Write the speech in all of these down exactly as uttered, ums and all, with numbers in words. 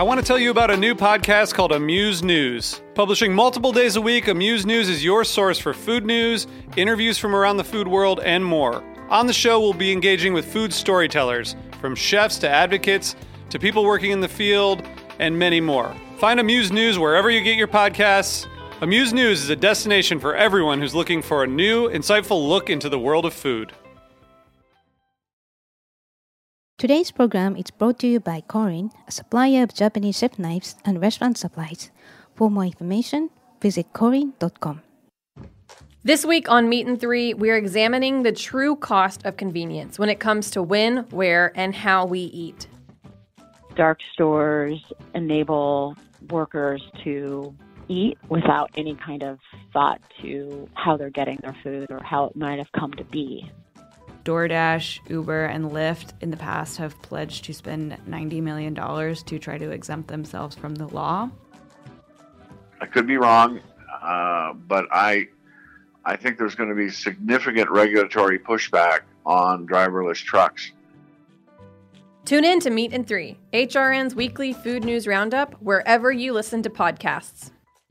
I want to tell you about a new podcast called Amuse News. Publishing multiple days a week, Amuse News is your source for food news, interviews from around the food world, and more. On the show, we'll be engaging with food storytellers, from chefs to advocates to people working in the field, and many more. Find Amuse News wherever you get your podcasts. Amuse News is a destination for everyone who's looking for a new, insightful look into the world of food. Today's program is brought to you by Korin, a supplier of Japanese chef knives and restaurant supplies. For more information, visit korin dot com. This week on Meat and Three, we're examining the true cost of convenience when it comes to when, where, and how we eat. Dark stores enable workers to eat without any kind of thought to how they're getting their food or how it might have come to be. DoorDash, Uber, and Lyft in the past have pledged to spend ninety million dollars to try to exempt themselves from the law. I could be wrong, uh, but I I think there's going to be significant regulatory pushback on driverless trucks. Tune in to Meat and Three, H R N's weekly food news roundup, wherever you listen to podcasts.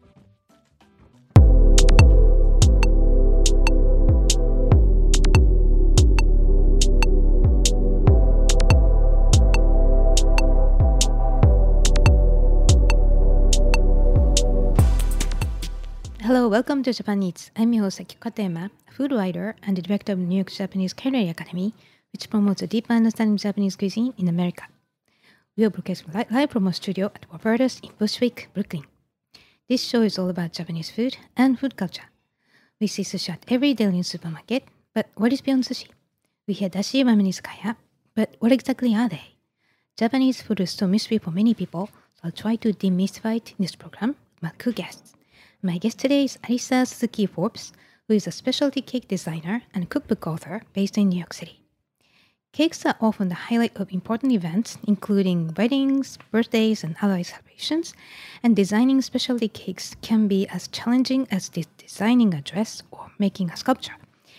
Hello, welcome to Japan Eats. I'm your host, Akiko Katayama, a food writer and the director of New York Japanese Culinary Academy, which promotes a deeper understanding of Japanese cuisine in America. We are broadcasting live from our studio at Roberta's in Bushwick, Brooklyn. This show is all about Japanese food and food culture. We see sushi at every daily supermarket, but what is beyond sushi? We hear dashi ramen izakaya, but what exactly are they? Japanese food is still a mystery for many people, so I'll try to demystify it in this program with my cool guests. My guest today is Arisa Suzuki Forbes, who is a specialty cake designer and cookbook author based in New York City. Cakes are often the highlight of important events, including weddings, birthdays, and other celebrations, and designing specialty cakes can be as challenging as de- designing a dress or making a sculpture.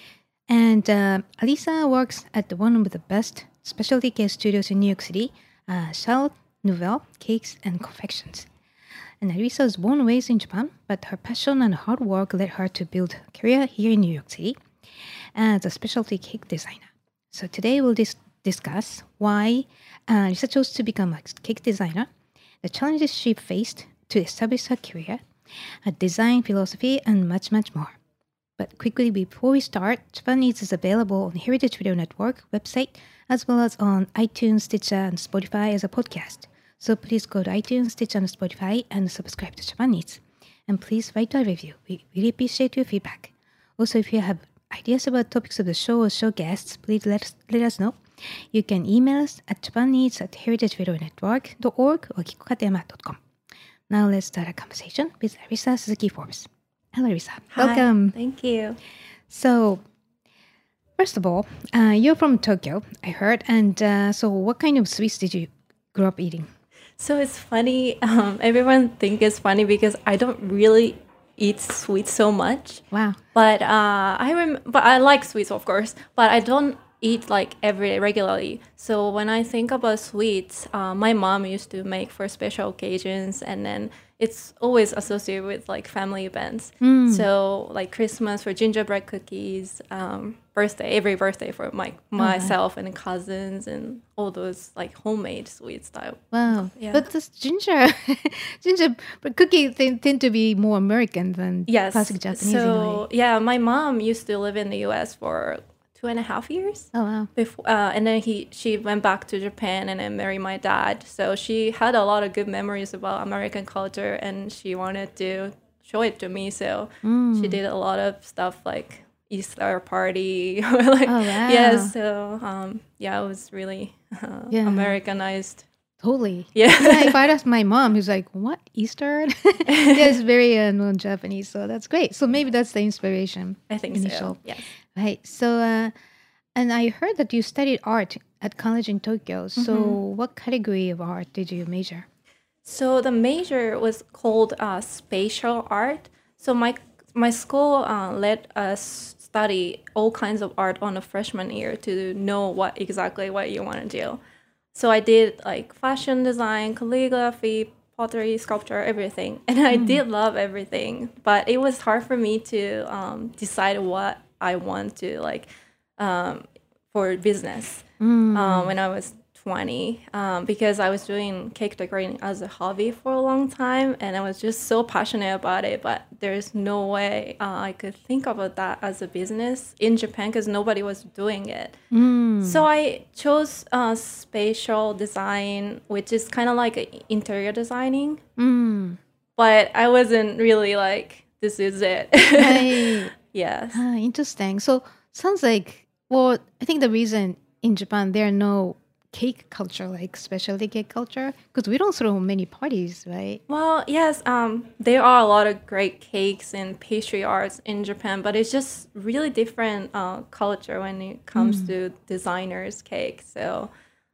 And uh, Arisa works at one of the best specialty cake studios in New York City, uh, Charlotte Nouvelle Cakes and Confections. And Arisa was born and raised in Japan, but her passion and hard work led her to build a career here in New York City as a specialty cake designer. So today we'll dis- discuss why uh, Arisa chose to become a cake designer, the challenges she faced to establish her career, a design philosophy, and much, much more. But quickly before we start, Japan Eats is available on the Heritage Radio Network website, as well as on iTunes, Stitcher, and Spotify as a podcast. So please go to iTunes, Stitcher, and Spotify and subscribe to Japan Eats. And please write a review. We really appreciate your feedback. Also, if you have ideas about topics of the show or show guests, please let us, let us know. You can email us at japaneats at heritage radio network dot org or kikokatayama dot com. Now let's start a conversation with Arisa Suzuki Forbes. Hello, Arisa. Hi, welcome. Thank you. So, first of all, uh, you're from Tokyo, I heard. And uh, so what kind of sweets did you grow up eating? So it's funny. Um, everyone think it's funny because I don't really eat sweets so much. Wow. But uh, I rem- but I like sweets, of course. But I don't eat like every day regularly. So when I think about sweets, uh, my mom used to make for special occasions, and then it's always associated with like family events. Mm. So like Christmas for gingerbread cookies, um, birthday, every birthday for my myself oh, wow. and cousins, and all those like homemade sweet style. Wow. Yeah. But this ginger, ginger cookies they tend to be more American than yes. classic Japanese. So yeah, my mom used to live in the U S for two and a half years. Oh wow! Before, uh, and then he she went back to Japan and then married my dad. So she had a lot of good memories about American culture, and she wanted to show it to me. So mm. she did a lot of stuff like Easter party, or like oh, wow. yeah. So um, yeah, it was really uh, yeah. Americanized. Totally. Yeah. yeah. If I asked my mom, who's like, "What Easter?" yeah, it's very uh, non-Japanese, so that's great. So maybe that's the inspiration. I think initial. so. Yes. Right. So, uh, and I heard that you studied art at college in Tokyo. So, mm-hmm. what category of art did you major? So the major was called uh, spatial art. So my my school uh, let us study all kinds of art on a freshman year to know what exactly what you want to do. so I did like fashion design, calligraphy, pottery, sculpture, everything. And I did love everything, but it was hard for me to um, decide what I want to like um, for business Mm. um, when I was twenty um, because I was doing cake decorating as a hobby for a long time, and I was just so passionate about it, but there's no way uh, I could think about that as a business in Japan because nobody was doing it. Mm. So I chose uh, spatial design, which is kind of like a interior designing, Mm. but I wasn't really like, this is it. Right. Yes. Ah, interesting. So sounds like, well, I think the reason in Japan there are no cake culture, like specialty cake culture, because we don't throw many parties, right? Well, yes, um, there are a lot of great cakes and pastry arts in Japan, but it's just really different uh, culture when it comes to designers' cake. So,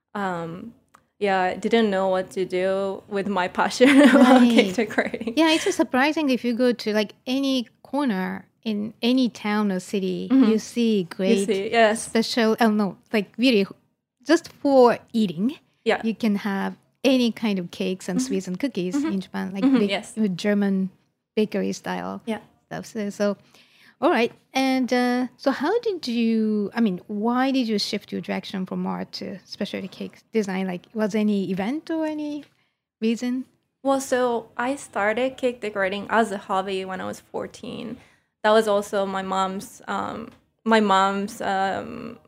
um, yeah, I didn't know what to do with my passion about Right. cake decorating. Yeah, it's just surprising if you go to like any corner in any town or city, you see You great see, yes, special. Oh no, like really, just for eating, yeah, you can have any kind of cakes and sweets and cookies in Japan, like Mhm, big, yes. with German bakery style yeah. stuff. So, so all right. And uh, so, how did you? I mean, why did you shift your direction from art to specialty cake design? Like, was any event or any reason? Well, so I started cake decorating as a hobby when I was fourteen. That was also my mom's um, my mom's um,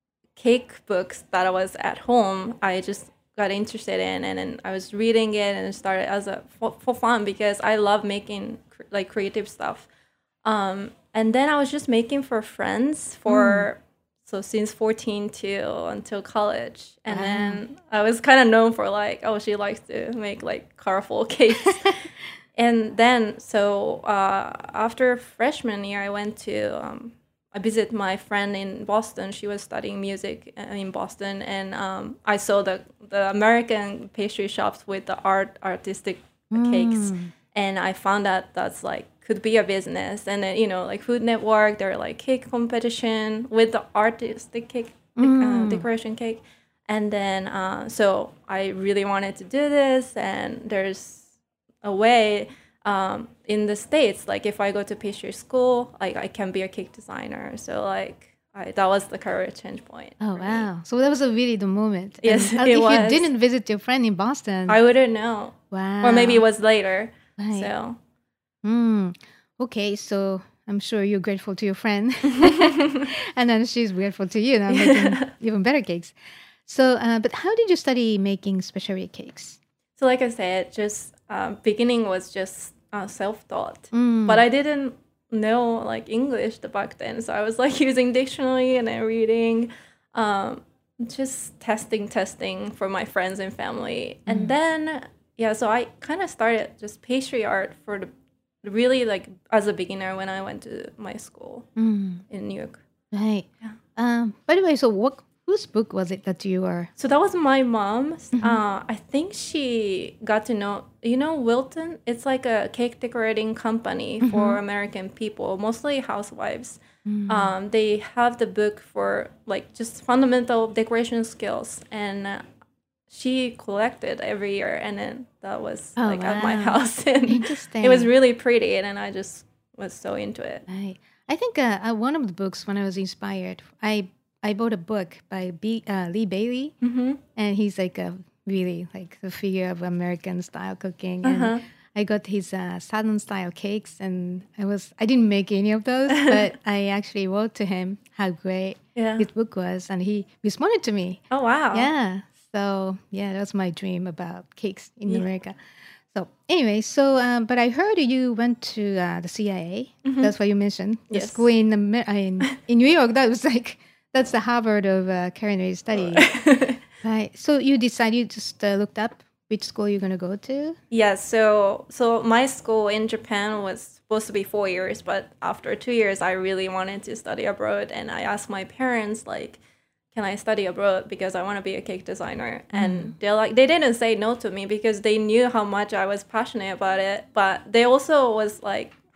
cake books that I was at home. I just got interested in, and then I was reading it and it started as a for, for fun because I love making cr- like creative stuff. Um, and then I was just making for friends for so since fourteen till until college, and Wow. then I was kind of known for like, oh, she likes to make like colorful cakes. And then so uh, after freshman year, I went to um, I visited my friend in Boston. She was studying music uh, in Boston, and um, I saw the the American pastry shops with the art artistic cakes, and I found out that's like could be a business. And then you know like Food Network, they're like cake competition with the artistic cake uh, decoration cake, and then uh, so I really wanted to do this, and there's a way um, in the States, like if I go to pastry school, like I can be a cake designer. So like I, that was the career change point. Oh for me. wow! So that was a really the moment. Yes, And, uh, it if was. you didn't visit your friend in Boston, I wouldn't know, wow, or maybe it was later. Right. So Mm. Okay, so I'm sure you're grateful to your friend, and then she's grateful to you, now making even better cakes. So, uh, but how did you study making specialty cakes? so like I said, just um, beginning was just uh, self-taught, Mm. but I didn't know like English back then, so I was like using dictionary and then reading. Um, just testing testing for my friends and family, and then yeah, so I kind of started just pastry art for the really like as a beginner when I went to my school Mm. in New York. Right. Um. By the way, so what? Whose book was it that you were? So that was my mom's. Uh, I think she got to know, you know, Wilton. It's like a cake decorating company for American people, mostly housewives. Um, they have the book for like just fundamental decoration skills, and uh, she collected every year, and then that was Oh, like at my wow. house, and Interesting. it was really pretty, and I just was so into it. Right. I think uh, uh, one of the books when I was inspired, I I bought a book by B, uh, Lee Bailey, Mm-hmm. and he's like a really like the figure of American style cooking. And Uh-huh. I got his uh, Southern style cakes, and I was I didn't make any of those, but I actually wrote to him how great Yeah. his book was, and he responded to me. Oh wow. Yeah. So yeah, that was my dream about cakes in Yeah. America. So anyway, so um, but I heard you went to uh, the C I A. That's what you mentioned. The Yes. school in, Amer- uh, in in New York. That was like that's the Harvard of uh, culinary study, right? So you decided you just uh, looked up which school you're gonna go to. Yeah, so so my school in Japan was supposed to be four years, but after two years, I really wanted to study abroad, and I asked my parents like, "Can I study abroad because I want to be a cake designer?" And they're like, they didn't say no to me because they knew how much I was passionate about it, but they also was like,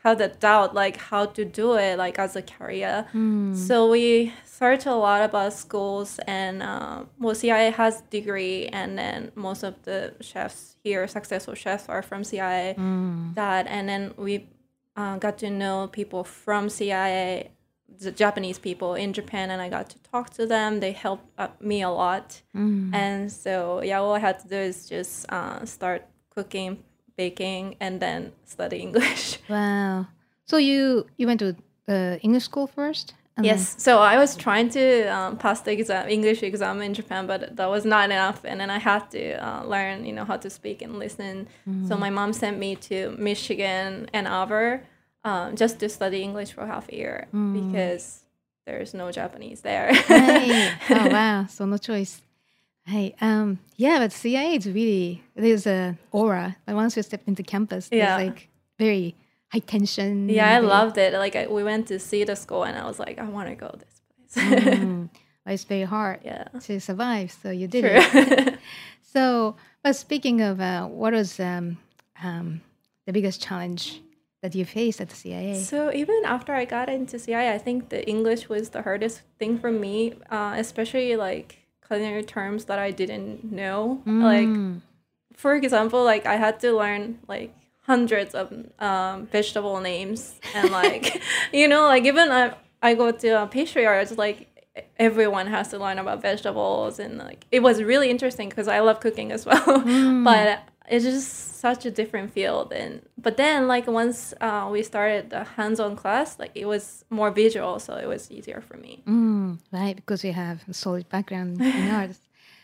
had a doubt like how to do it like as a career. Mm. So we searched a lot about schools, and uh, well, C I A has degree, and then most of the chefs here, successful chefs, are from C I A. Mm. That, and then we uh, got to know people from C I A, the Japanese people in Japan, and I got to talk to them. They helped uh, me a lot, Mm. and so yeah, all I had to do is just uh, start cooking, baking, and then study English. Wow. So you you went to the English school first? And Yes. So I was trying to um, pass the exam, English exam in Japan, but that was not enough. And then I had to uh, learn, you know, how to speak and listen. So my mom sent me to Michigan, Ann Arbor, um, just to study English for half a year because there's no Japanese there. はい。Oh, wow. So no choice. はい。Um, yeah, but C I A is really, there's a aura. But once you step into campus, there's Yeah. like very high tension. Yeah, I very- loved it. Like I, we went to see the school, and I was like, I want to go this place. Mm. But it's very hard Yeah. to survive. So you did True. it. So, but speaking of, uh, what was um, um, the biggest challenge that you faced at the C I A? So even after I got into C I A, I think the English was the hardest thing for me, uh, especially like culinary terms that I didn't know. Like, Mm. for example, like I had to learn like hundreds of um, vegetable names, and like you know, like even I I go to a pastry arts, like everyone has to learn about vegetables, and like it was really interesting because I love cooking as well. But it's just such a different field. And but then like once uh, we started the hands-on class, like it was more visual, so it was easier for me. Mm, right, because you have a solid background in arts.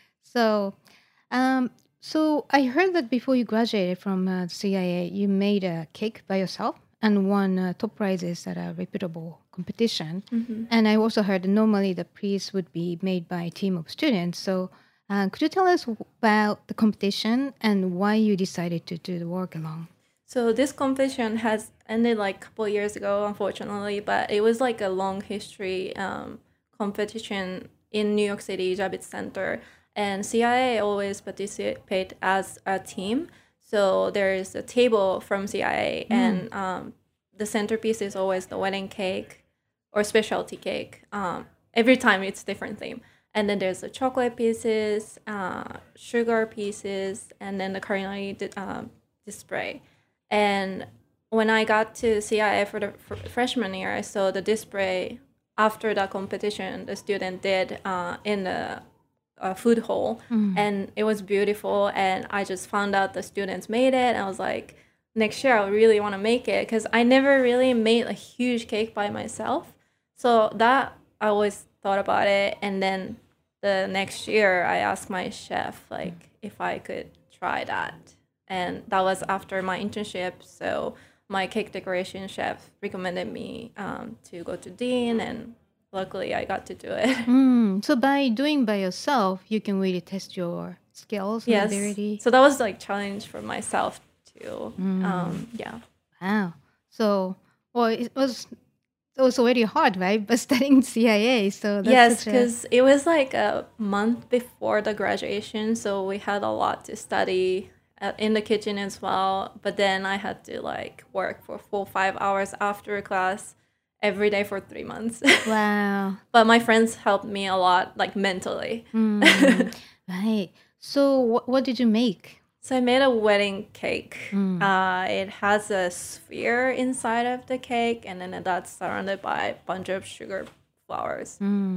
So, um, so I heard that before you graduated from uh, C I A, you made a cake by yourself and won uh, top prizes at a reputable competition. And I also heard that normally the prize would be made by a team of students. So, uh, could you tell us about the competition and why you decided to do the work alone? So this competition has ended like a couple of years ago, unfortunately, but it was like a long history um, competition in New York City, Javits Center. And C I A always participate as a team. So there's a table from C I A, and um, the centerpiece is always the wedding cake or specialty cake. Um, every time it's different theme. And then there's the chocolate pieces, uh, sugar pieces, and then the culinary di- um, display. And when I got to C I A for the fr- freshman year, I saw the display after the competition the student did uh, in the uh, food hall, and it was beautiful. And I just found out the students made it, and I was like, next year I really want to make it because I never really made a huge cake by myself. So that I always thought about it, and then the next year I asked my chef like if I could try that, and that was after my internship. So my cake decoration chef recommended me um, to go to Dean, and luckily I got to do it. Mm, so by doing by yourself, you can really test your skills and Yes. ability. So that was like challenge for myself too. Um, yeah. Wow. So, well, it was also very hard, right? But studying C I A, so that's Yes, such a- because it was like a month before the graduation, so we had a lot to study uh, in the kitchen as well. But then I had to like work for full five hours after class every day for three months. wow. But my friends helped me a lot, like mentally. Mm, right. So, what what did you make? So I made a wedding cake. Uh, it has a sphere inside of the cake, and then that's surrounded by a bunch of sugar flowers.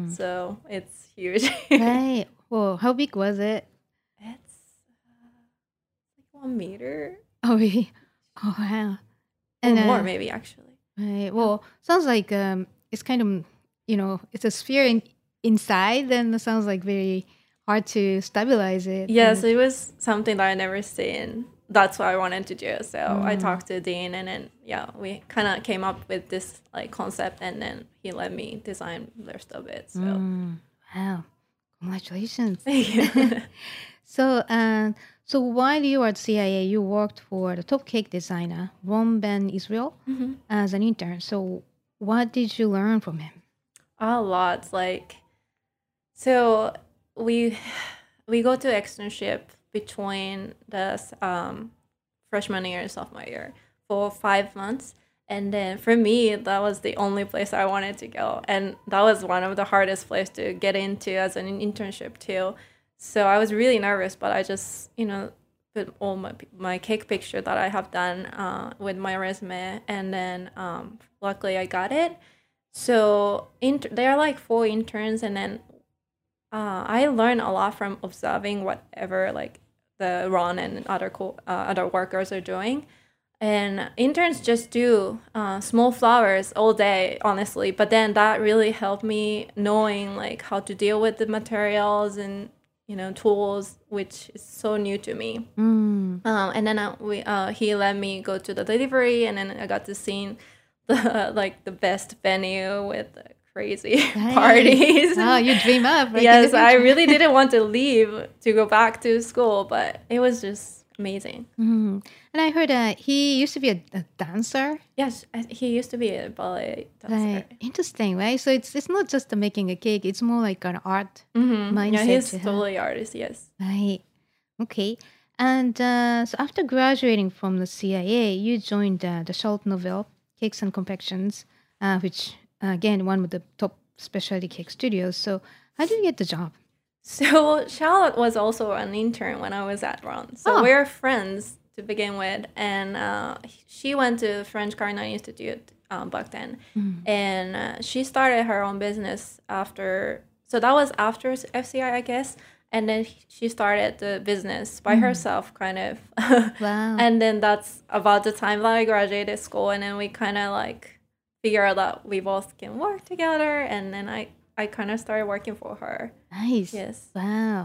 So it's huge. Right. Well, how big was it? It's uh, like one meter Oh, really? Oh, wow. or uh, more, maybe actually. Right. Well, sounds like um, it's kind of, you know, it's a sphere in, inside, then it sounds like very hard to stabilize it. Yes, And- it was something that I never seen. That's what I wanted to do. So I talked to Dean, and then yeah, we kind of came up with this like concept, and then he let me design the rest of it. So Mm, wow. Congratulations. thank you. So, uh, so while you were at C I A, you worked for the top cake designer, Ron Ben Israel, as an intern. So, what did you learn from him? A lot, like so we we go to externship between the um, freshman year and sophomore year for five months, And then for me, that was the only place I wanted to go. And that was one of the hardest places to get into as an internship too. So I was really nervous, but I just, you know, put all my my cake picture that I have done uh, with my resume. And then um, luckily I got it. So inter- there are like four interns, and then uh, I learned a lot from observing whatever like the Ron and other co- uh, other workers are doing. And interns just do uh, small flowers all day, honestly. But then that really helped me knowing like how to deal with the materials and, you know, tools, which is so new to me. Mm. Um, and then uh, we uh, he let me go to the delivery, and then I got to see the like the best venue with the crazy Right. parties. Oh, you dream up. Right? Yes, I really didn't want to leave to go back to school, but it was just amazing. Mm. And I heard uh, he used to be a, a dancer. Yes, I- he used to be a ballet dancer. Right. Interesting, right? So it's it's not just the making a cake; it's more like an art Mm-hmm. mindset. Yeah, he's to have. totally artist. Yes. Right. Okay. And uh, so after graduating from the C I A, you joined uh, the Charlotte Novel Cakes and Confections, uh, which uh, again one of the top specialty cake studios. So how did you get the job? So Charlotte was also an intern when I was at Ron. So Oh. we're friends to begin with, and uh, she went to French Culinary Institute um, back then, and uh, she started her own business after. So that was after F C I, I guess, and then she started the business by herself, kind of. Wow. And then that's about the time that I graduated school, and then we kind of like figure out that we both can work together, and then I I kind of started working for her. Nice. Yes. Wow.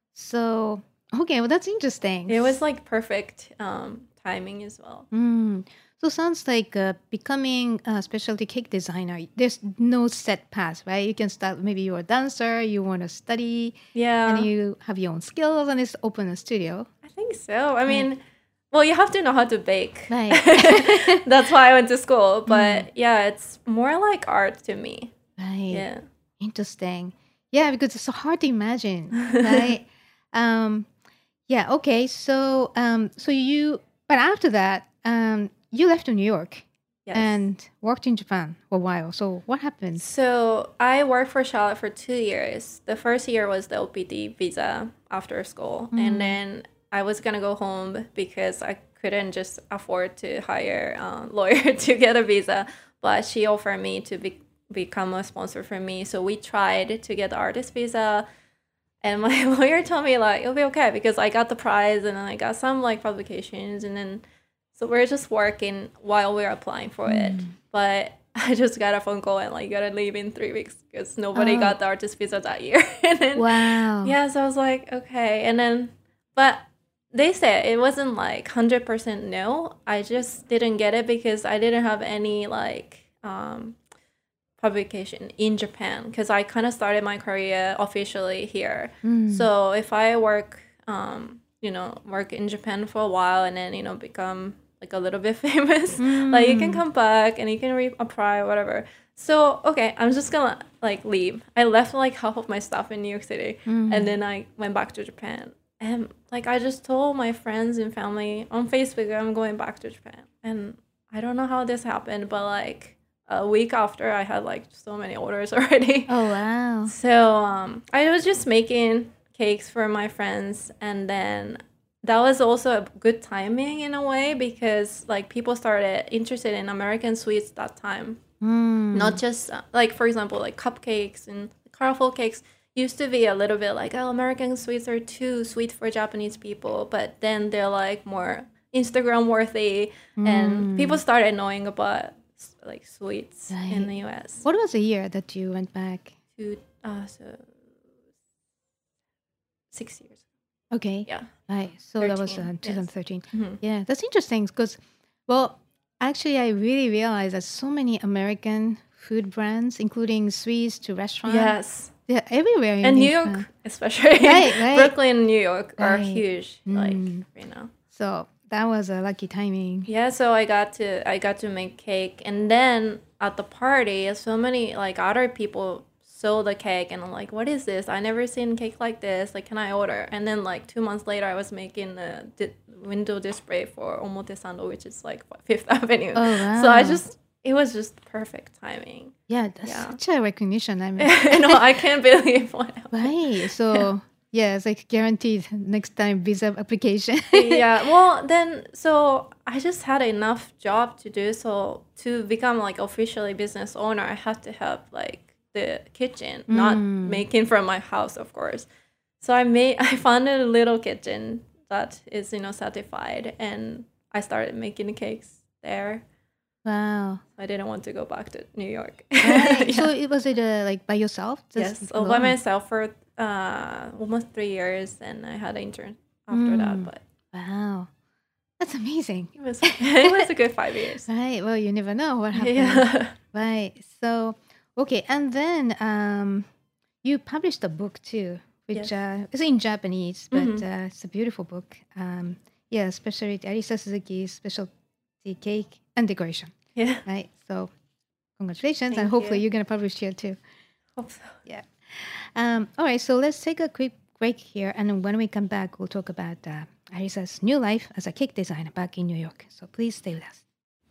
So okay, well that's interesting. It was like perfect um, timing as well. Mm. So sounds like uh, becoming a specialty cake designer. There's no set path, right? You can start. Maybe you're a dancer. You want to study, Yeah, and you have your own skills, and it's open a studio. I think so. I mean, well, you have to know how to bake. Right. That's why I went to school. But yeah, it's more like art to me. Right. Yeah. Interesting. Yeah, because it's so hard to imagine, right? um, yeah. Okay. So, um, so you, but after that, um, you left to New York Yes. and worked in Japan for a while. So, what happened? So I worked for Charlotte for two years. The first year was the O P T visa after school, and then I was gonna go home because I couldn't just afford to hire a lawyer to get a visa. But she offered me to be, become a sponsor for me, so we tried to get the artist visa. And my lawyer told me like it'll be okay because I got the prize and then I got some like publications, and then so we're just working while we're applying for it. But I just got a phone call and like you gotta leave in three weeks because nobody Oh. got the artist visa that year. And then Wow. yeah, so I was like, okay. And then but they said it wasn't like hundred percent no. I just didn't get it because I didn't have any like um publication in Japan because I kind of started my career officially here. So if I work, um, you know, work in Japan for a while and then, you know, become like a little bit famous, like you can come back and you can reapply or whatever. So, okay, I'm just gonna like leave. I left like half of my stuff in New York City and then I went back to Japan. And like I just told my friends and family on Facebook I'm going back to Japan. And I don't know how this happened, but like a week after I had like so many orders already. Oh, wow. So um, I was just making cakes for my friends, and then that was also a good timing in a way because like people started interested in American sweets that time. Mm. Not just uh, like for example like cupcakes and colorful cakes used to be a little bit like oh American sweets are too sweet for Japanese people, but then they're like more Instagram worthy, and people started knowing about like sweets in Right. the U S. What was the year that you went back? To uh, so six years. Okay. Yeah. Right. So that was uh, thirteen, yes. twenty thirteen. Mhm. Yeah, that's interesting because, well, actually, I really realized that so many American food brands, including Swiss to restaurants, Yes. they're everywhere in And New Japan. York, especially Right, right. Brooklyn, New York, are Right. huge. Mm. Like you know. So that was a lucky timing. Yeah. So I got to I got to make cake, and then at the party, so many like other people saw the cake and I'm like, what is this? I never seen cake like this. Like, can I order? And then like two months later, I was making a di- window display for Omotesando, which is like Fifth Avenue. Oh, wow. So I just, it was just perfect timing. Yeah, that's Yeah. such a recognition. I mean, No, I can't believe what right. So, yeah, it's like guaranteed next time visa application. Yeah, well then, so I just had enough job to do. So to become like officially business owner, I had to have like the kitchen, not making from my house, of course. So I made, I found a little kitchen that is, you know, certified, and I started making the cakes there. Wow. I didn't want to go back to New York. Right. Yeah. So it was it uh, like by yourself? Yes, Just so by alone? myself for uh, almost three years, and I had an intern after that. But Wow. That's amazing. it was it was a good five years. Right. Well, you never know what happens. Yeah. Right. So, okay. And then um, you published a book too, which Yes. uh, is in Japanese, but Mhm. uh, it's a beautiful book. Um, yeah, specialty Arisa Suzuki's specialty cake and decoration. Yeah. Right. So, congratulations, Thank and hopefully you. you're gonna publish here too. Hope so. Yeah. Um, all right. So let's take a quick break here, and then when we come back, we'll talk about uh, Arisa's new life as a cake designer back in New York. So please stay with us.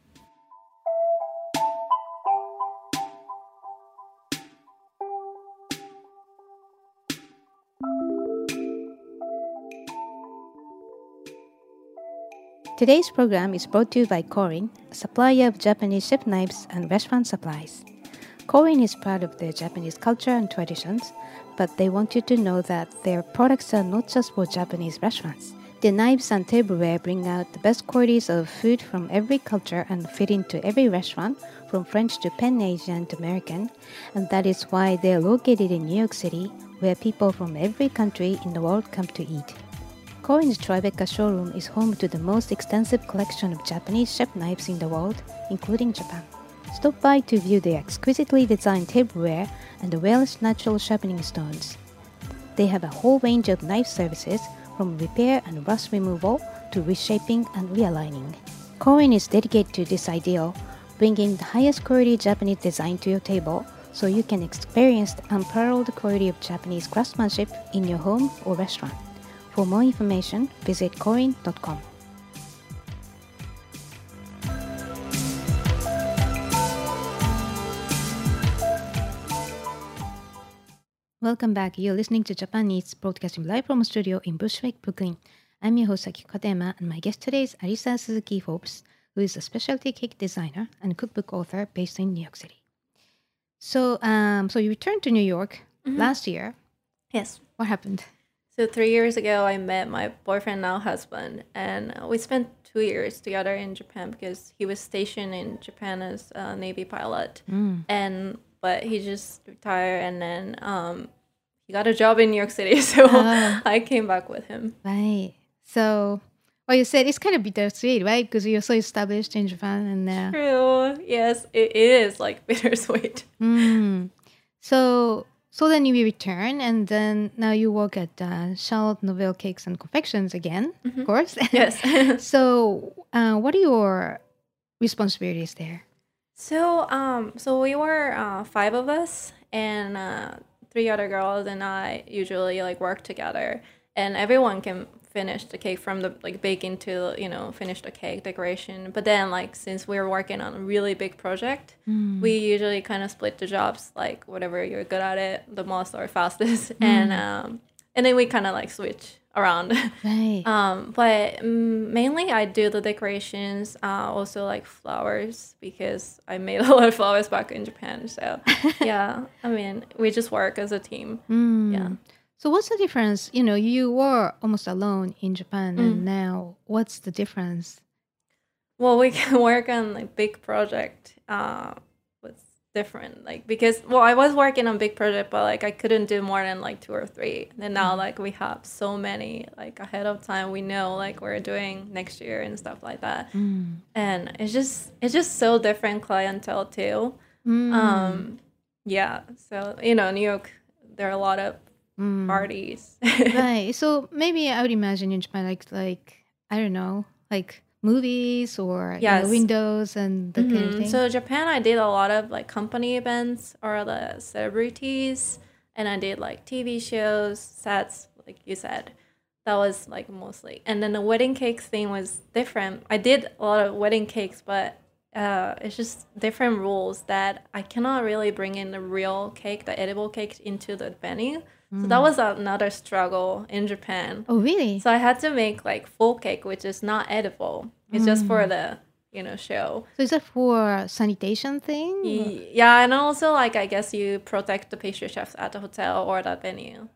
Today's program is brought to you by Korin, a supplier of Japanese chef knives and restaurant supplies. Korin is proud of their Japanese culture and traditions, but they want you to know that their products are not just for Japanese restaurants. Their knives and tableware bring out the best qualities of food from every culture and fit into every restaurant, from French to Pan Asian to American, and that is why they are located in New York City, where people from every country in the world come to eat. Korin's Tribeca showroom is home to the most extensive collection of Japanese chef knives in the world, including Japan. Stop by to view their exquisitely designed tableware and the Welsh natural sharpening stones. They have a whole range of knife services, from repair and rust removal to reshaping and realigning. Korin is dedicated to this ideal, bringing the highest quality Japanese design to your table so you can experience the unparalleled quality of Japanese craftsmanship in your home or restaurant. For more information, visit korin dot com. Welcome back. You're listening to Japan Eats, broadcasting live from a studio in Bushwick, Brooklyn. I'm your host, Akiko Katayama, and my guest today is Arisa Suzuki Forbes, who is a specialty cake designer and cookbook author based in New York City. So, um, so you returned to New York last year. Yes. What happened? So three years ago, I met my boyfriend, now husband, and we spent two years together in Japan because he was stationed in Japan as a Navy pilot, and but he just retired, and then um, he got a job in New York City, so Ah. I came back with him. Right. So, well, you said it's kind of bittersweet, right? Because you're so established in Japan, and uh, True. Yes, it is like bittersweet. mm. so so then you return, and then now you work at uh, Charlotte Novelle Cakes and Confections again, of course. Yes. So, uh, what are your responsibilities there? So, um, so we were uh, five of us, and uh, three other girls, and I usually like work together, and everyone can finish the cake from the like baking to you know finish the cake decoration. But then like since we were working on a really big project, we usually kind of split the jobs, like whatever you're good at it the most or fastest, and um, and then we kind of like switch around. Right. Um, but mm, mainly I do the decorations, uh, also like flowers because I made a lot of flowers back in Japan. So yeah, I mean, we just work as a team. Mm. Yeah. So what's the difference? You know, you were almost alone in Japan, and now what's the difference? Well, we can work on like big project. Uh, what's different? Like because well, I was working on big project, but like I couldn't do more than like two or three. And now like we have so many like ahead of time. We know like we're doing next year and stuff like that. Mm. And it's just it's just so different clientele too. Mm. Um, yeah. So you know, New York, there are a lot of Mm. parties. Right. So maybe I would imagine in Japan, like like I don't know, like movies or you Yes. know, windows and that kind of Mhm. thing? So Japan, I did a lot of like company events or the celebrities, and I did like T V shows, sets, like you said. That was like mostly. And then the wedding cake thing was different. I did a lot of wedding cakes, but uh, it's just different rules that I cannot really bring in the real cake, the edible cake, into the venue. So that was another struggle in Japan. Oh, really? So I had to make like full cake, which is not edible. It's just for the, you know, show. So is that for sanitation thing? Y- Yeah, and also like I guess you protect the pastry chefs at the hotel or that venue.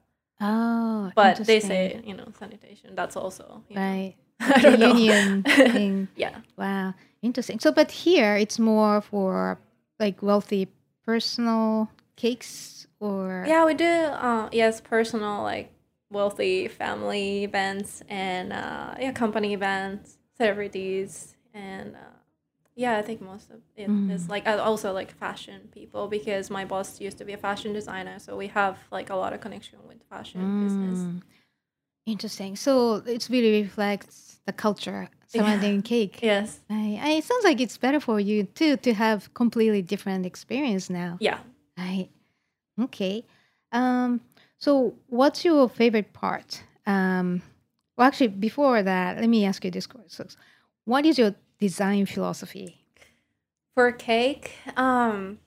Oh, But they interesting. say, you know, sanitation. That's also, you know, Right. I don't The know. union thing. Yeah. Wow, interesting. So, but here it's more for like wealthy personal cakes or Yeah, we do, uh, yes, personal, like wealthy family events and uh, yeah, company events, celebrities, and uh, yeah, I think most of it is like uh, also like fashion people because my boss used to be a fashion designer, so we have like a lot of connection with fashion business. Mm, interesting. So it really reflects the culture surrounding cake. Yes. Right. I, it sounds like it's better for you too to have completely different experience now. Yeah. Right. Okay. Um. So, what's your favorite part? Um. Well, actually, before that, let me ask you this question: what is your design philosophy? For cake, um,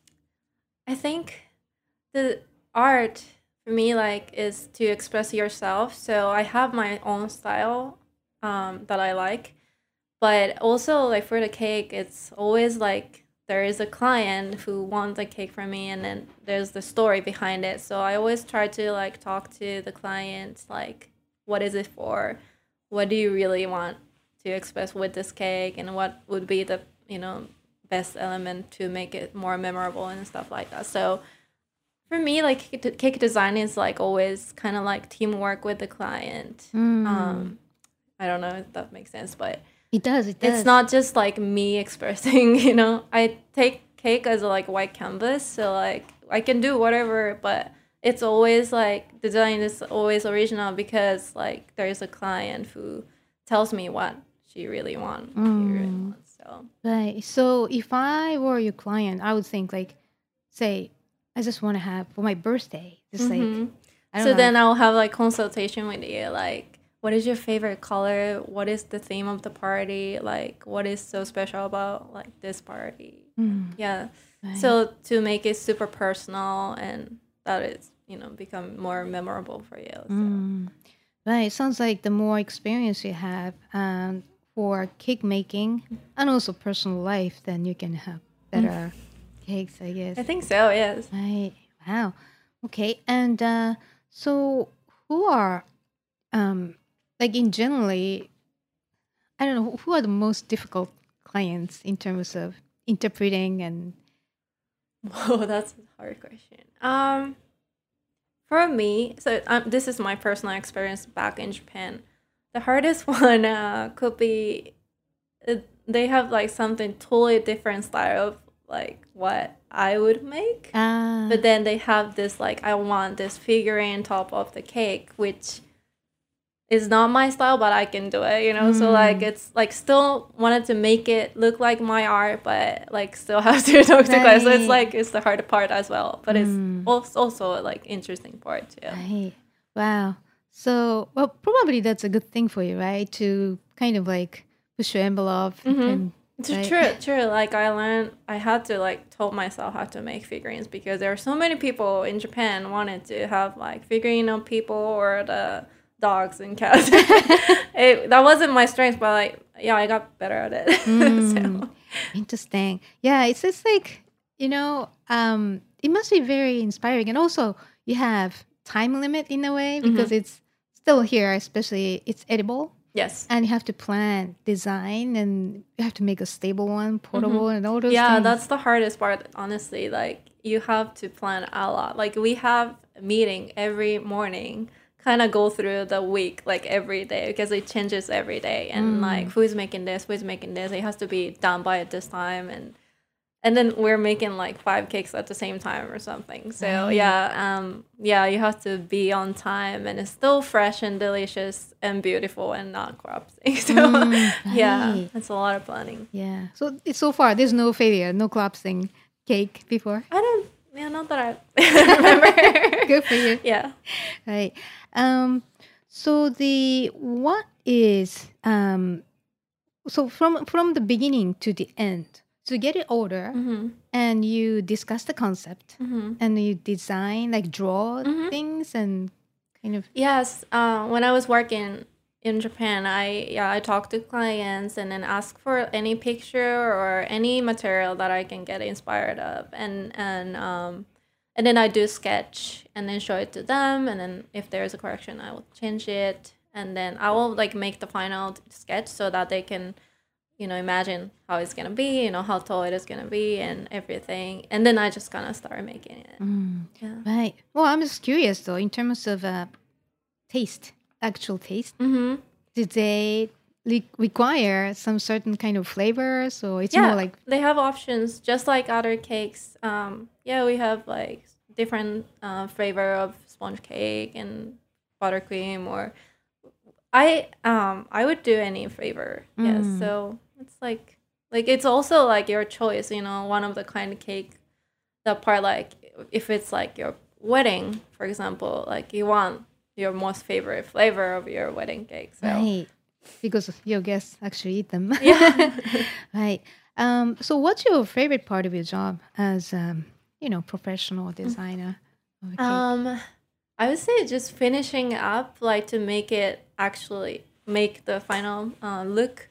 I think the art for me like is to express yourself. So I have my own style um, that I like, but also like for the cake, it's always like there is a client who wants a cake from me, and then there's the story behind it. So I always try to like talk to the client, like what is it for? What do you really want to express with this cake, and what would be the you know best element to make it more memorable and stuff like that. So for me, like cake cake design is like always kind of like teamwork with the client. Mm. Um, I don't know if that makes sense, but It does. It does. it's not just like me expressing. You know, I take cake as a like white canvas, so like I can do whatever, but it's always like design is always original because like there is a client who tells me what she really wants. She really wants. So Right. So if I were your client, I would think like, say, I just want to have for my birthday, just like, I don't so know. then I'll have like consultation with you, like what is your favorite color? What is the theme of the party? Like what is so special about like this party? Yeah. So to make it super personal and that is, you know, become more memorable for you. So. Mm. Right. It sounds like the more experience you have um, for cake making and also personal life, then you can have better cakes, I guess. I think so, yes. Right. Wow. Okay. And uh, so who are, um, like in generally, I don't know, who are the most difficult clients in terms of interpreting and Oh, that's a hard question. Um, for me, so um, this is my personal experience back in Japan. The hardest one uh, could be uh, they have like something totally different style of like what I would make. ah, But then they have this like I want this figurine top of the cake, which is not my style, but I can do it, you know. So like it's like still wanted to make it look like my art, but like still have to talk to class. So it's Right. like it's the hard part as well, but it's also also a, like interesting part too. right. Wow. So, well, probably that's a good thing for you, right? To kind of like push your envelope. And, It's right? true, true. Like I learned, I had to like told myself how to make figurines because there are so many people in Japan wanted to have like figurine of people or the dogs and cats. it, that wasn't my strength, but like yeah, I got better at it. so. Interesting. Yeah, it's just like, you know, um, it must be very inspiring. And also, you have time limit in a way because it's still here, especially it's edible. Yes. And you have to plan design and you have to make a stable one, portable, and all those Yeah, things. that's the hardest part, honestly. Like you have to plan a lot. Like we have a meeting every morning, kind of go through the week like every day because it changes every day. And like who's making this, who's making this, it has to be done by this time. And and then we're making like five cakes at the same time or something. So yeah, um, yeah, you have to be on time, and it's still fresh and delicious and beautiful and not collapsing. So Mm, yeah, right. it's a lot of planning. Yeah. So it's so far there's no failure, no collapsing cake before. I don't, yeah, not that I remember. Good for you. Yeah. Right. Um. So the what is um. So from from the beginning to the end, to get it order, Mm-hmm. and you discuss the concept, Mm-hmm. and you design like draw things and kind of. Yes, uh, when I was working in Japan, I yeah I talked to clients and then ask for any picture or any material that I can get inspired of, and and um, and then I do sketch and then show it to them, and then if there's a correction, I will change it, and then I will like make the final sketch so that they can, you know, imagine how it's gonna be, you know, how tall it is gonna be, and everything, and then I just kind of start making it. Mm, Yeah. right. Well, I'm just curious though, in terms of uh, taste, actual taste. Mm-hmm. Did they re- require some certain kind of flavors, or it's Yeah, more like they have options just like other cakes. Um, yeah, we have like different uh, flavor of sponge cake and buttercream, or I um I would do any flavor. Yes, Mm. so it's like like it's also like your choice. You know, one of the kind of cake, the part like if it's like your wedding, for example, like you want your most favorite flavor of your wedding cake. So right? Because your guests actually eat them. yeah. Right. Um, so, what's your favorite part of your job as, um, you know, professional designer of a cake? Um, I would say just finishing up, like to make it actually make the final uh, look,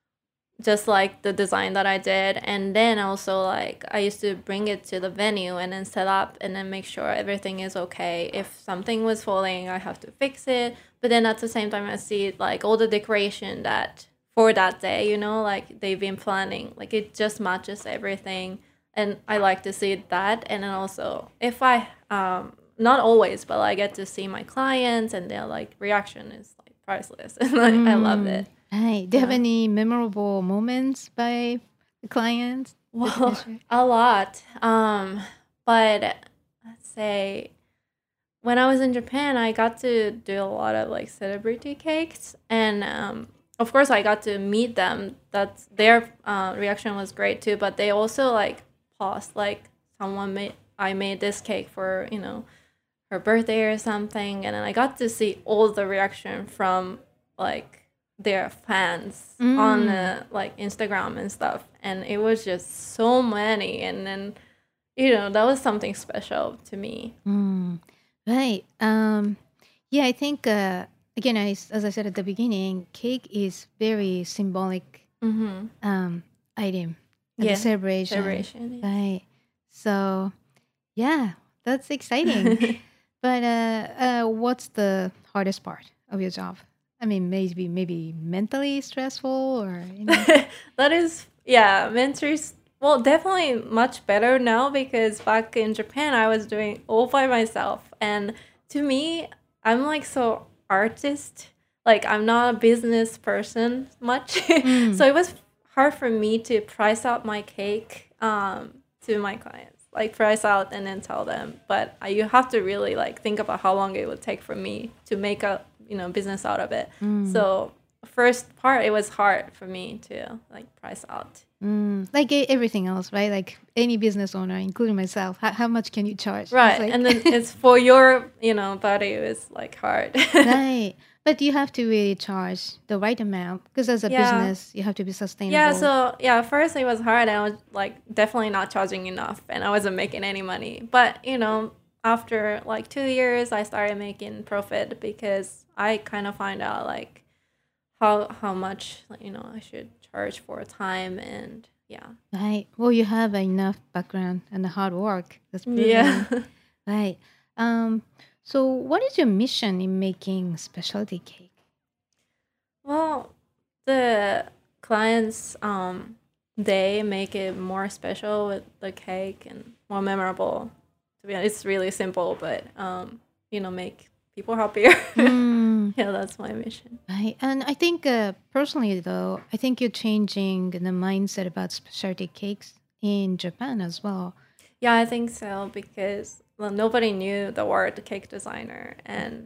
just like the design that I did, and then also like I used to bring it to the venue and then set up and then make sure everything is okay. If something was falling, I have to fix it. But then at the same time, I see like all the decoration that for that day, you know, like they've been planning, like it just matches everything, and I like to see that. And then also if I um not always, but I get to see my clients and their like reaction is like priceless, and like, I love it. Right. Do you have any memorable moments by the clients? that you can Well, share? a lot. Um, but let's say when I was in Japan, I got to do a lot of like celebrity cakes, and um, of course, I got to meet them. That's their uh, reaction was great too. But they also like paused, like someone made I made this cake for you know her birthday or something, and then I got to see all the reaction from like their fans on uh, like Instagram and stuff, and it was just so many, and then you know that was something special to me. Mm, right. Um, yeah, I think, uh, again, I, as I said at the beginning, cake is very symbolic Mm-hmm. um, item at Yeah, the celebration. celebration, yeah. Right. So, yeah, that's exciting. But uh, uh, what's the hardest part of your job? I mean, maybe maybe mentally stressful, or you know. That is, yeah, mentors. Well, definitely much better now, because back in Japan, I was doing all by myself. And to me, I'm like so artist. Like, I'm not a business person much. So it was hard for me to price out my cake um, to my clients. Like, price out and then tell them. But uh, you have to really, like, think about how long it would take for me to make a, you know, business out of it. So first part, it was hard for me to, like, price out. Mm, like e- everything else, right? Like any business owner, including myself, how, how much can you charge? It's Right. like- And then it's for your, you know, body, it's, like, hard. right. But you have to really charge the right amount, because as a Yeah. business, you have to be sustainable. Yeah, so yeah, at first it was hard, and I was like definitely not charging enough, and I wasn't making any money. But you know, after like two years, I started making profit, because I kind of find out like how how much you know I should charge for time, and yeah, Right. Well, you have enough background and the hard work. That's brilliant. yeah. Right. Um. So, what is your mission in making specialty cake? Well, the clients um they make it more special with the cake and more memorable. To be honest, it's really simple, but um you know make people happier. Mm, Yeah, that's my mission. right. And I think, uh, personally, though, I think you're changing the mindset about specialty cakes in Japan as well. Yeah, I think so because well, nobody knew the word cake designer, and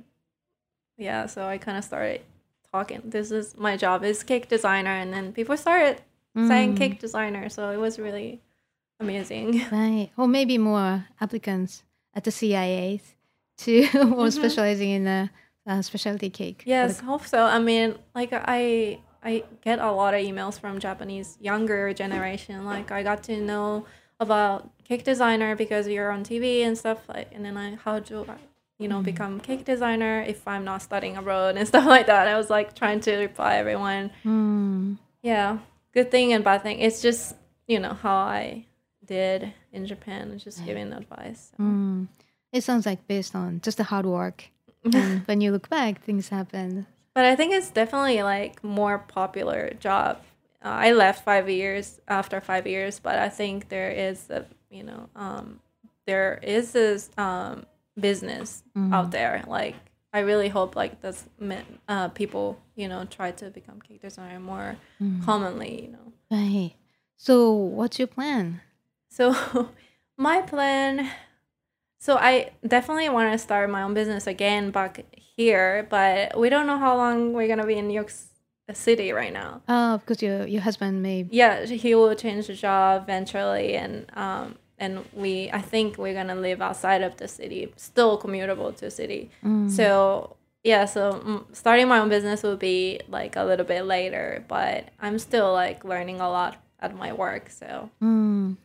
yeah, so I kind of started talking. This is my job is cake designer, and then people started Mm. saying cake designer, so it was really amazing. Right. Or maybe more applicants at the C I A to more specializing in a, a specialty cake. Yes, hope so. I mean, like I I get a lot of emails from Japanese younger generation. Like I got to know about cake designer because you're on T V and stuff like, and then I how do I you know become cake designer if I'm not studying abroad and stuff like that. I was like trying to reply everyone. Mm. Yeah, good thing and bad thing. It's just you know how I did in Japan, just giving advice. So. Mm. It sounds like based on just the hard work. And when you look back, things happen. But I think it's definitely like more popular job. Uh, I left five years after five years, but I think there is a you know um, there is this um, business Mm. out there. Like I really hope like this uh, people you know try to become cake designer more Mm. commonly. You know. Right. So what's your plan? So my plan. So I definitely want to start my own business again back here, but we don't know how long we're gonna be in New York City right now. Oh, because your your husband may. Yeah, he will change the job eventually, and um, and we I think we're gonna live outside of the city, still commutable to the city. Mm. So yeah, so mm, starting my own business will be like a little bit later, but I'm still like learning a lot at my work. So Mm.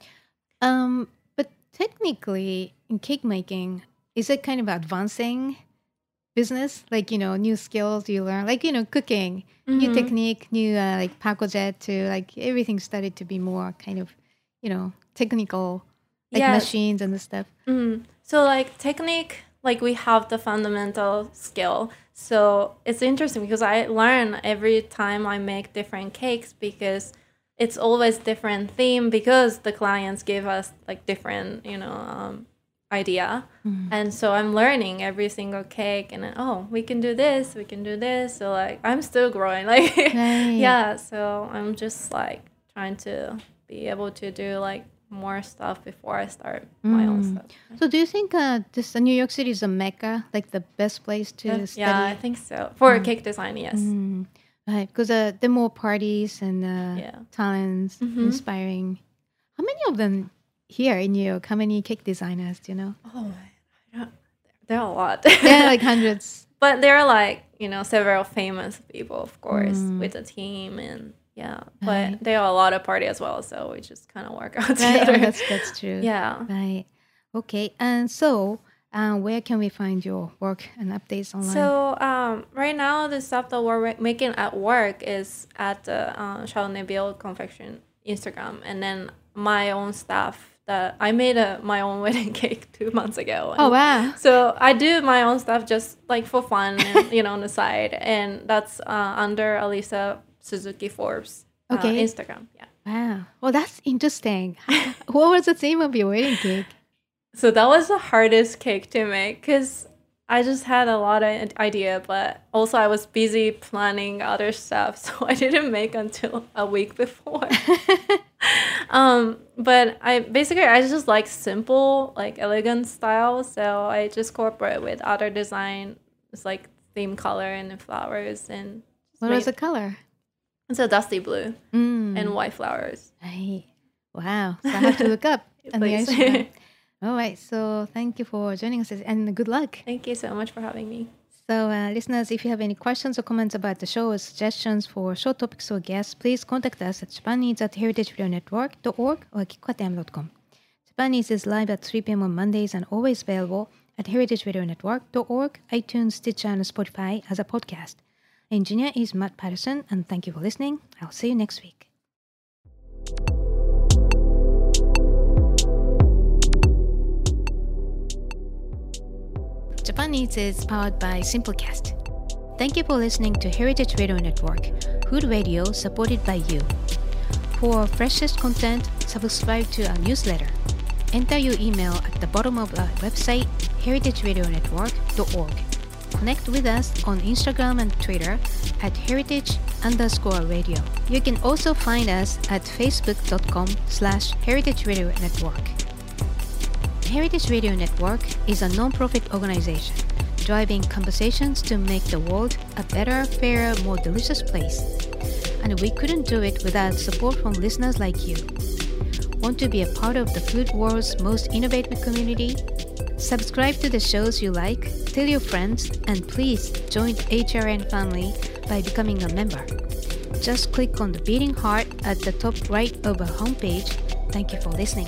Um, but technically, in cake making, is it kind of advancing business? Like, you know, new skills you learn, like, you know, cooking, new Mhm. technique, new uh, like pakojet to like everything started to be more kind of, you know, technical, like Yeah. machines and the stuff. Mm. So like technique, like we have the fundamental skill. So it's interesting because I learn every time I make different cakes because it's always different theme because the clients give us like different, you know, um, idea. Mm. And so I'm learning every single cake and then, oh, we can do this, we can do this. So like I'm still growing. Like Right. yeah, so I'm just like trying to be able to do like more stuff before I start my own Mm. stuff. So do you think uh, this uh, New York City is a mecca, like the best place to Yeah, study? yeah, I think so. For cake design, yes. Mm. Right, because uh, there are more parties and uh, Yeah. talents, Mhm. inspiring. How many of them here in New York? How many cake designers do you know? Oh, I don't, there are a lot. Yeah, like hundreds. But there are like, you know, several famous people, of course, Mm. with the team and yeah. Right. But there are a lot of party as well, so we just kind of work out Right, together. oh, that's, that's true. Yeah. Right. Okay. And so, uh, where can we find your work and updates online? So um, right now, the stuff that we're ma- making at work is at the uh, Charlotte Neville Confection Instagram, and then my own stuff that I made a my own wedding cake two months ago. oh, And wow. So I do my own stuff just like for fun, and, you know, on the side, and that's uh, under Alisa Suzuki Forbes uh, Okay. Instagram. Yeah. Wow. Well, that's interesting. What was the theme of your wedding cake? So that was the hardest cake to make because I just had a lot of idea, but also I was busy planning other stuff, so I didn't make until a week before. um, but I basically I just like simple, like elegant style, so I just corporate with other design. It's like theme color and the flowers and. just What made- was the color? It's a dusty blue Mm. and white flowers. Right. Wow. So I have to look up on the Please. Instagram. All right. So thank you for joining us and good luck. Thank you so much for having me. So, uh, listeners, if you have any questions or comments about the show or suggestions for show topics or guests, please contact us at japaneats at heritageradionetwork dot org or kikkotem dot com. Japaneats is live at three p.m. on Mondays and always available at heritageradionetwork dot org, iTunes, Stitcher, and Spotify as a podcast. Engineer is Matt Patterson, and thank you for listening. I'll see you next week. Japan Eats is powered by Simplecast. Thank you for listening to Heritage Radio Network, food radio supported by you. For freshest content, subscribe to our newsletter. Enter your email at the bottom of our website, heritageradionetwork dot org. Connect with us on Instagram and Twitter at heritage underscore radio. You can also find us at facebook.com slash heritage radio network. Heritage Radio Network is a non-profit organization driving conversations to make the world a better, fairer, more delicious place. And we couldn't do it without support from listeners like you. Want to be a part of the food world's most innovative community? Subscribe to the shows you like, tell your friends, and please join the H R N family by becoming a member. Just click on the beating heart at the top right of our homepage. Thank you for listening.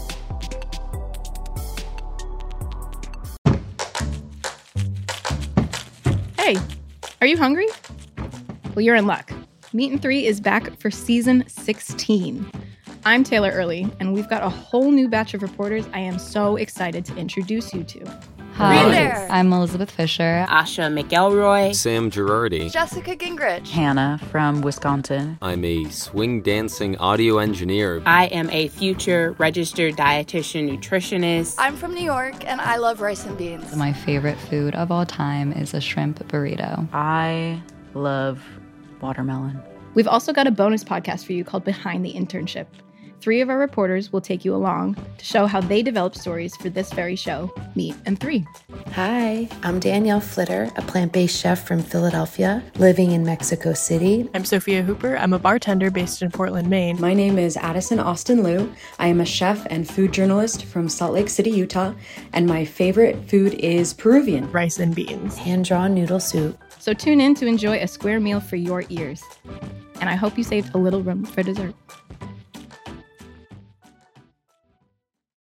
Hey, are you hungry? Well, you're in luck. Meat and Three is back for season sixteen. I'm Taylor Early, and we've got a whole new batch of reporters I am so excited to introduce you to. Hi, I'm Elizabeth Fisher. Asha McElroy. Sam Girardi. Jessica Gingrich. Hannah from Wisconsin. I'm a swing dancing audio engineer. I am a future registered dietitian nutritionist. I'm from New York, and I love rice and beans. My favorite food of all time is a shrimp burrito. I love watermelon. We've also got a bonus podcast for you called Behind the Internship. Three of our reporters will take you along to show how they develop stories for this very show, Meat and Three. Hi, I'm Danielle Flitter, a plant-based chef from Philadelphia, living in Mexico City. I'm Sophia Hooper. I'm a bartender based in Portland, Maine. My name is Addison Austin Liu. I am a chef and food journalist from Salt Lake City, Utah, and my favorite food is Peruvian. Rice and beans. Hand-drawn noodle soup. So tune in to enjoy a square meal for your ears. And I hope you saved a little room for dessert.